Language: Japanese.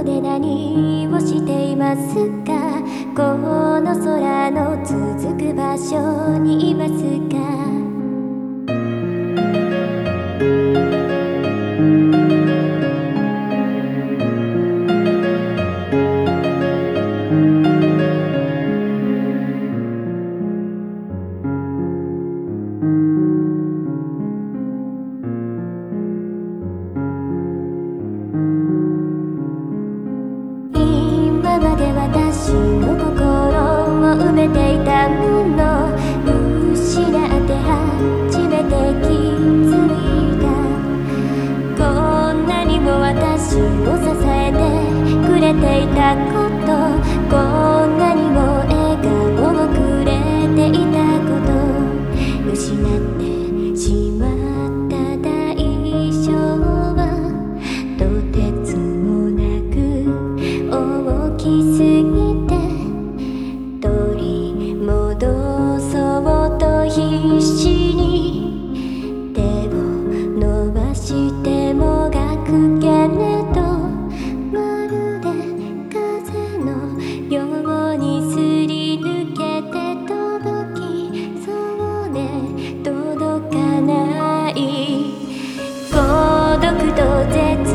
で何をしていますか？この空の続く場所にいますか？今まで私の心を埋めていたもの、失って初めて気づいた。こんなにも私を支えてくれていたこと、こんなにも笑顔をくれていたこと、失ってしまった代償はとてつもなく大きすぎて、取り戻そうと必死に手を伸ばしてもがくけれど、まるで風のようにすり抜けて届きそうで届かない、孤独と絶